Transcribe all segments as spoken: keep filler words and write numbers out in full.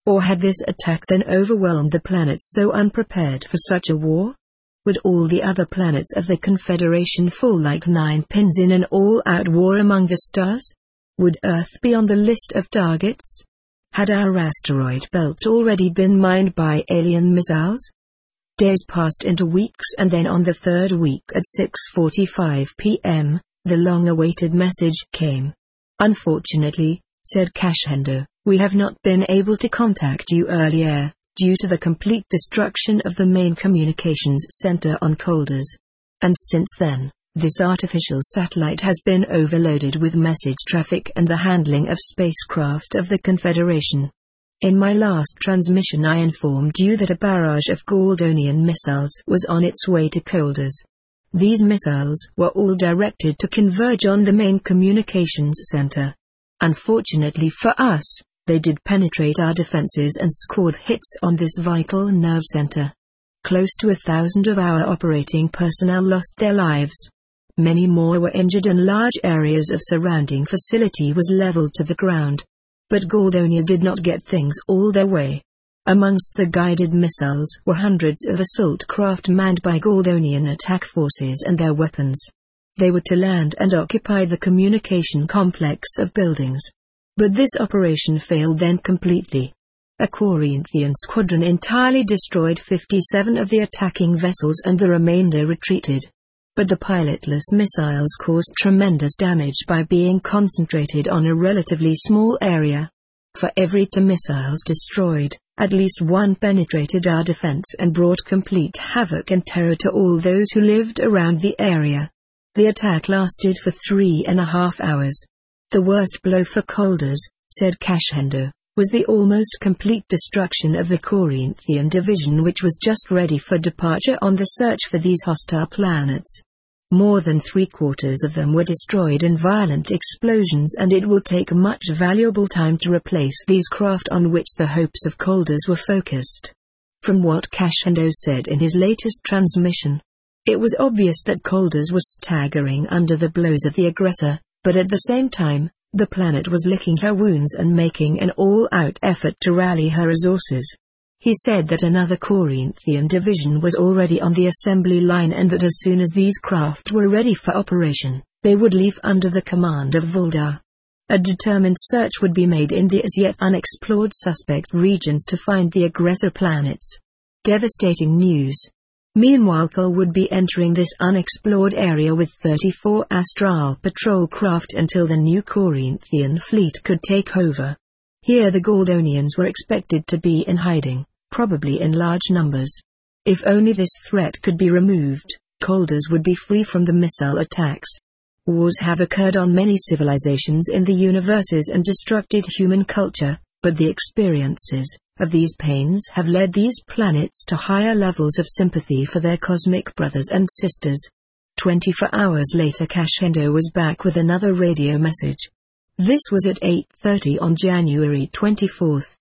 Or had this attack then overwhelmed the planets so unprepared for such a war? Would all the other planets of the Confederation fall like nine pins in an all-out war among the stars? Would Earth be on the list of targets? Had our asteroid belt already been mined by alien missiles? Days passed into weeks, and then on the third week at six forty-five p m, the long-awaited message came. "Unfortunately," said Cashendo, "we have not been able to contact you earlier, due to the complete destruction of the main communications center on Colders. And since then, this artificial satellite has been overloaded with message traffic and the handling of spacecraft of the Confederation. In my last transmission I informed you that a barrage of Goldonian missiles was on its way to Colders. These missiles were all directed to converge on the main communications center. Unfortunately for us, they did penetrate our defenses and scored hits on this vital nerve center. Close to a thousand of our operating personnel lost their lives. Many more were injured and large areas of surrounding facility was leveled to the ground. But Goldonia did not get things all their way. Amongst the guided missiles were hundreds of assault craft manned by Goldonian attack forces and their weapons. They were to land and occupy the communication complex of buildings. But this operation failed then completely. A Corinthian squadron entirely destroyed fifty-seven of the attacking vessels and the remainder retreated. But the pilotless missiles caused tremendous damage by being concentrated on a relatively small area. For every two missiles destroyed, at least one penetrated our defense and brought complete havoc and terror to all those who lived around the area. The attack lasted for three and a half hours. The worst blow for Colders, said Cashendo, was the almost complete destruction of the Corinthian division, which was just ready for departure on the search for these hostile planets. More than three-quarters of them were destroyed in violent explosions, and it will take much valuable time to replace these craft on which the hopes of Colders were focused. From what Cashendo said in his latest transmission, it was obvious that Colders was staggering under the blows of the aggressor, but at the same time, the planet was licking her wounds and making an all-out effort to rally her resources. He said that another Corinthian division was already on the assembly line, and that as soon as these craft were ready for operation, they would leave under the command of Voldar. A determined search would be made in the as yet unexplored suspect regions to find the aggressor planets. Devastating news. Meanwhile, Cole would be entering this unexplored area with thirty-four Astral patrol craft until the new Corinthian fleet could take over. Here the Goldonians were expected to be in hiding, probably in large numbers. If only this threat could be removed, Colders would be free from the missile attacks. Wars have occurred on many civilizations in the universes and destructed human culture, but the experiences of these pains have led these planets to higher levels of sympathy for their cosmic brothers and sisters. Twenty-four hours later, Cashendo was back with another radio message. This was at eight thirty on January twenty-fourth,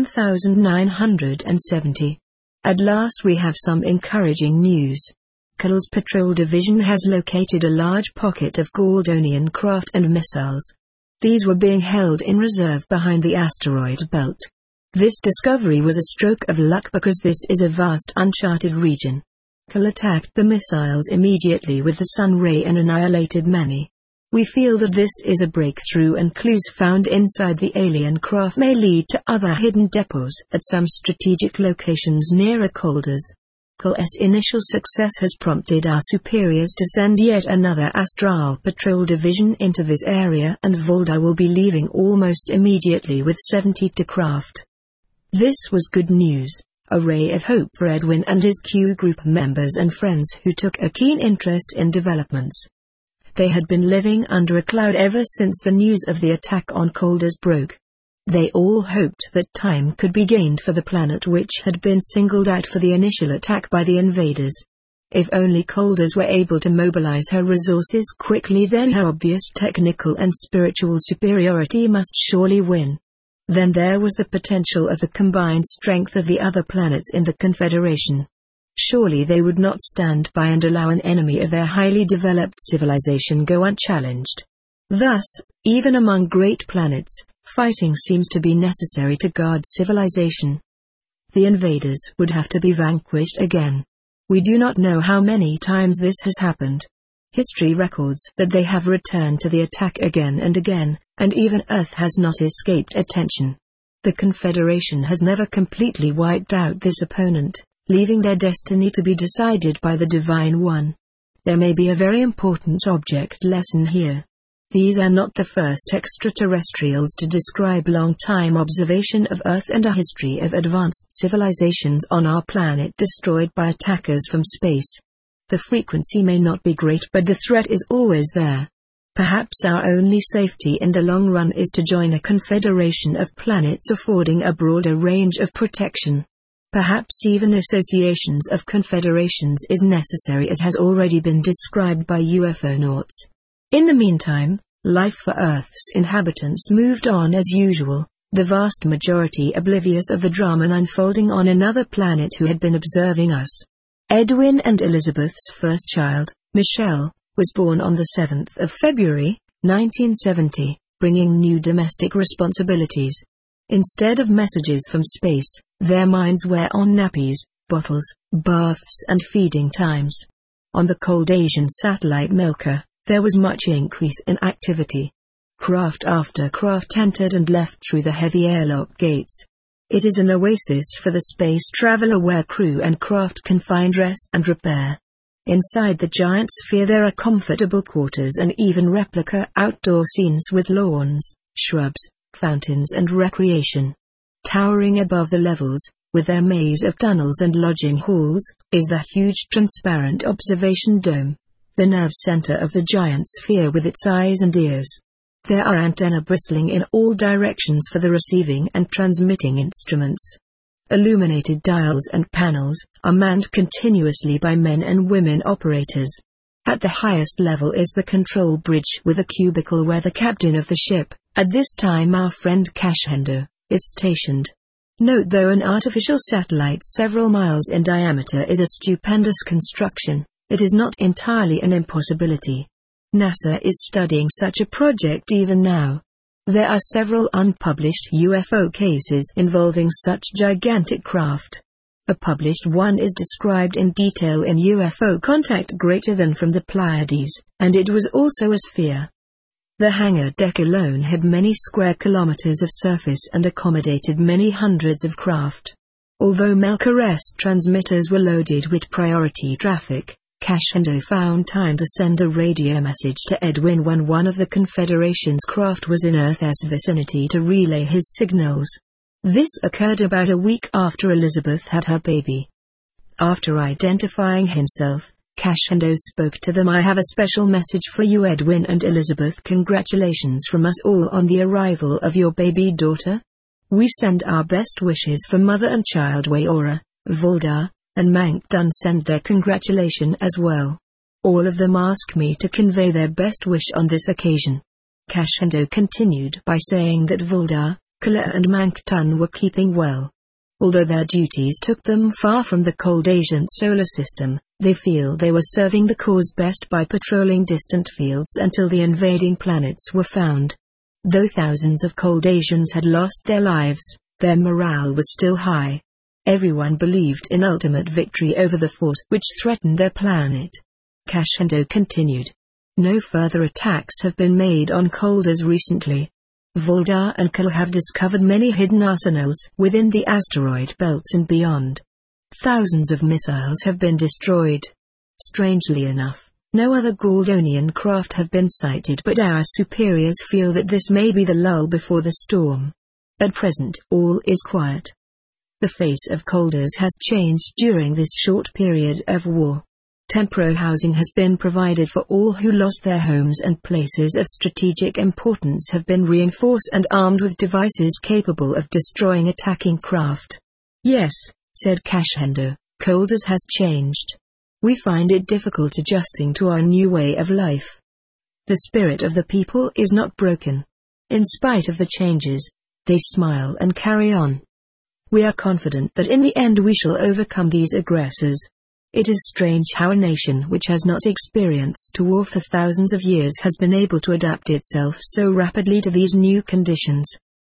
nineteen seventy. At last we have some encouraging news. Cole's patrol division has located a large pocket of Goldonian craft and missiles. These were being held in reserve behind the asteroid belt. This discovery was a stroke of luck because this is a vast uncharted region. Cole attacked the missiles immediately with the Sun Ray and annihilated many. We feel that this is a breakthrough, and clues found inside the alien craft may lead to other hidden depots at some strategic locations nearer Colders. Cole's initial success has prompted our superiors to send yet another Astral Patrol division into this area, and Voldar will be leaving almost immediately with seventy-two craft. This was good news, a ray of hope for Edwin and his Q group members and friends who took a keen interest in developments. They had been living under a cloud ever since the news of the attack on Colders broke. They all hoped that time could be gained for the planet which had been singled out for the initial attack by the invaders. If only Colders were able to mobilize her resources quickly, then her obvious technical and spiritual superiority must surely win. Then there was the potential of the combined strength of the other planets in the Confederation. Surely they would not stand by and allow an enemy of their highly developed civilization go unchallenged. Thus, even among great planets, Fighting seems to be necessary to guard civilization. The invaders would have to be vanquished again. We do not know how many times this has happened. History records that they have returned to the attack again and again, and even Earth has not escaped attention. The Confederation has never completely wiped out this opponent, leaving their destiny to be decided by the Divine One. There may be a very important object lesson here. These are not the first extraterrestrials to describe long-time observation of Earth and a history of advanced civilizations on our planet destroyed by attackers from space. The frequency may not be great, but the threat is always there. Perhaps our only safety in the long run is to join a confederation of planets affording a broader range of protection. Perhaps even associations of confederations is necessary, as has already been described by UFOnauts. In the meantime, life for Earth's inhabitants moved on as usual, the vast majority oblivious of the drama unfolding on another planet who had been observing us. Edwin and Elizabeth's first child, Michelle, was born on the seventh of February, nineteen seventy, bringing new domestic responsibilities. Instead of messages from space, their minds were on nappies, bottles, baths and feeding times. On the cold Asian satellite Milka, there was much increase in activity. Craft after craft entered and left through the heavy airlock gates. It is an oasis for the space traveler where crew and craft can find rest and repair. Inside the giant sphere there are comfortable quarters and even replica outdoor scenes with lawns, shrubs, fountains and recreation. Towering above the levels, with their maze of tunnels and lodging halls, is the huge transparent observation dome, the nerve center of the giant sphere with its eyes and ears. There are antennae bristling in all directions for the receiving and transmitting instruments. Illuminated dials and panels are manned continuously by men and women operators. At the highest level is the control bridge with a cubicle where the captain of the ship, at this time our friend Cashendo, is stationed. Note though an artificial satellite several miles in diameter is a stupendous construction, it is not entirely an impossibility. NASA is studying such a project even now. There are several unpublished U F O cases involving such gigantic craft. A published one is described in detail in U F O Contact Greater Than from the Pleiades, and it was also a sphere. The hangar deck alone had many square kilometers of surface and accommodated many hundreds of craft. Although Melcares transmitters were loaded with priority traffic, Cashendo found time to send a radio message to Edwin when one of the Confederation's craft was in Earth's vicinity to relay his signals. This occurred about a week after Elizabeth had her baby. After identifying himself, Cashendo spoke to them. "I have a special message for you, Edwin and Elizabeth. Congratulations from us all on the arrival of your baby daughter. We send our best wishes for mother and child. Wayora, Voldar, and Mankton send their congratulation as well. All of them ask me to convey their best wish on this occasion." Cashendo continued by saying that Voldar, Kala and Mankton were keeping well. Although their duties took them far from the cold Asian solar system, they feel they were serving the cause best by patrolling distant fields until the invading planets were found. Though thousands of cold Asians had lost their lives, their morale was still high. Everyone believed in ultimate victory over the force which threatened their planet. Cashendo continued. No further attacks have been made on Colders recently. Voldar and Kal have discovered many hidden arsenals within the asteroid belts and beyond. Thousands of missiles have been destroyed. Strangely enough, no other Goldonian craft have been sighted, but our superiors feel that this may be the lull before the storm. At present all is quiet. The face of Colders has changed during this short period of war. Temporary housing has been provided for all who lost their homes, and places of strategic importance have been reinforced and armed with devices capable of destroying attacking craft. "Yes," said Cashendo, "Colders has changed. We find it difficult adjusting to our new way of life. The spirit of the people is not broken. In spite of the changes, they smile and carry on. We are confident that in the end we shall overcome these aggressors. It is strange how a nation which has not experienced war for thousands of years has been able to adapt itself so rapidly to these new conditions.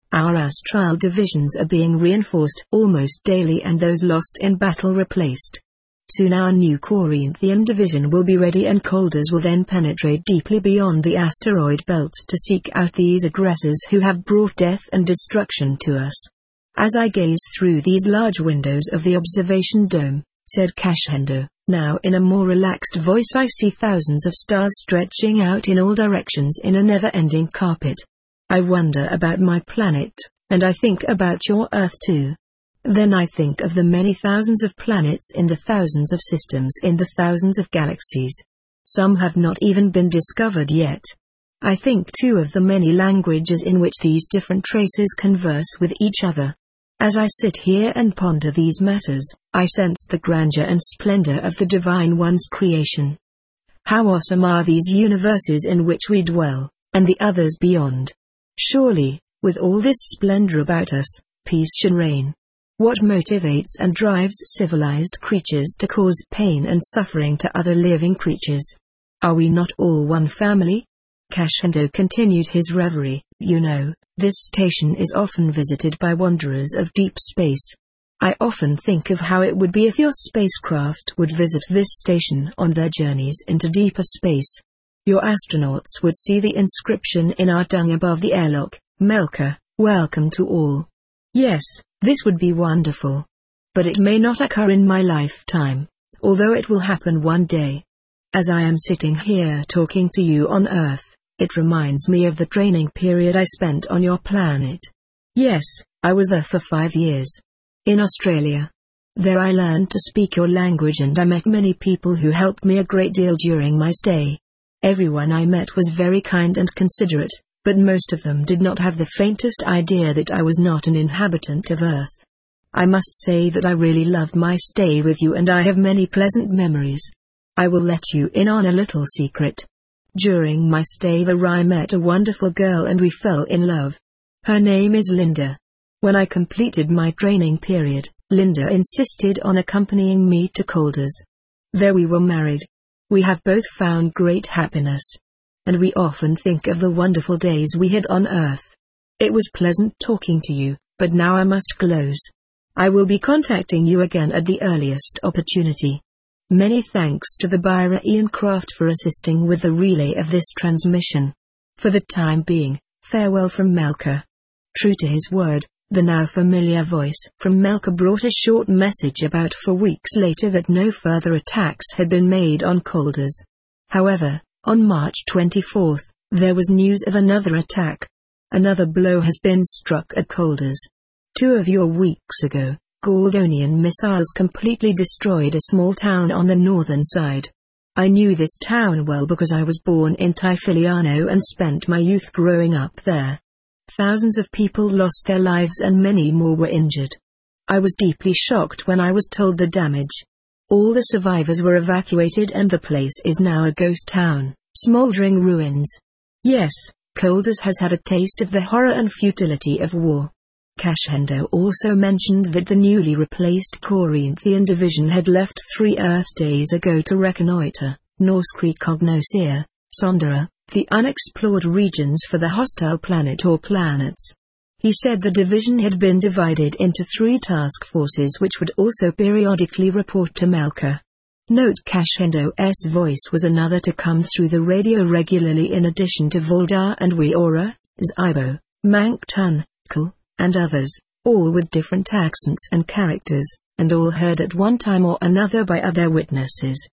Our astral divisions are being reinforced almost daily and those lost in battle replaced. Soon our new Corinthian division will be ready and Colders will then penetrate deeply beyond the asteroid belt to seek out these aggressors who have brought death and destruction to us. As I gaze through these large windows of the observation dome, said Crescendo, now in a more relaxed voice, I see thousands of stars stretching out in all directions in a never-ending carpet. I wonder about my planet, and I think about your Earth too. Then I think of the many thousands of planets in the thousands of systems in the thousands of galaxies. Some have not even been discovered yet. I think too of the many languages in which these different races converse with each other. As I sit here and ponder these matters, I sense the grandeur and splendor of the Divine One's creation. How awesome are these universes in which we dwell, and the others beyond. Surely, with all this splendor about us, peace should reign. What motivates and drives civilized creatures to cause pain and suffering to other living creatures? Are we not all one family? Crescendo continued his reverie. You know, this station is often visited by wanderers of deep space. I often think of how it would be if your spacecraft would visit this station on their journeys into deeper space. Your astronauts would see the inscription in our tongue above the airlock, Melka, welcome to all. Yes, this would be wonderful. But it may not occur in my lifetime, although it will happen one day. As I am sitting here talking to you on Earth, it reminds me of the training period I spent on your planet. Yes, I was there for five years. In Australia. There I learned to speak your language and I met many people who helped me a great deal during my stay. Everyone I met was very kind and considerate, but most of them did not have the faintest idea that I was not an inhabitant of Earth. I must say that I really loved my stay with you and I have many pleasant memories. I will let you in on a little secret. During my stay there I met a wonderful girl and we fell in love. Her name is Linda. When I completed my training period, Linda insisted on accompanying me to Colders. There we were married. We have both found great happiness. And we often think of the wonderful days we had on Earth. It was pleasant talking to you, but now I must close. I will be contacting you again at the earliest opportunity. Many thanks to the Byra Ian Craft for assisting with the relay of this transmission. For the time being, farewell from Melka. True to his word, the now familiar voice from Melka brought a short message about four weeks later that no further attacks had been made on Colders. However, on March twenty-fourth, there was news of another attack. Another blow has been struck at Colders. Two of your weeks ago, Goldonian missiles completely destroyed a small town on the northern side. I knew this town well because I was born in Tyfiliano and spent my youth growing up there. Thousands of people lost their lives and many more were injured. I was deeply shocked when I was told the damage. All the survivors were evacuated and the place is now a ghost town, smoldering ruins. Yes, Colders has had a taste of the horror and futility of war. Crescendo also mentioned that the newly replaced Corinthian division had left three Earth days ago to reconnoiter, Norskree Cognoscere, Sondera, the unexplored regions for the hostile planet or planets. He said the division had been divided into three task forces which would also periodically report to Melka. Note Crescendo's voice was another to come through the radio regularly in addition to Voldar and Weora, Zybo, Manctun, Kul, and others, all with different accents and characters, and all heard at one time or another by other witnesses.